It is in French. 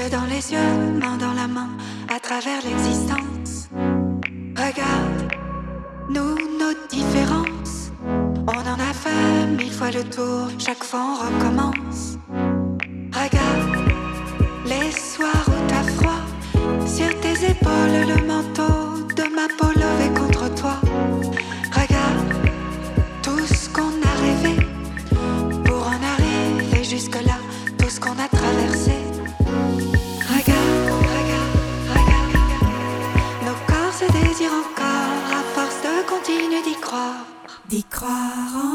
Yeux dans les yeux, main dans la main, à travers l'existence. Regarde, nous, nos différences. On en a fait 1000 fois le tour, chaque fois on recommence. Regarde, les soirs où t'as froid, sur tes épaules le manteau de ma peau levée contre toi. Regarde, tout ce qu'on a rêvé, pour en arriver jusque-là, tout ce qu'on a traversé. Regarde, regarde, regarde, nos corps se désirent encore à force de continuer d'y croire. D'y croire en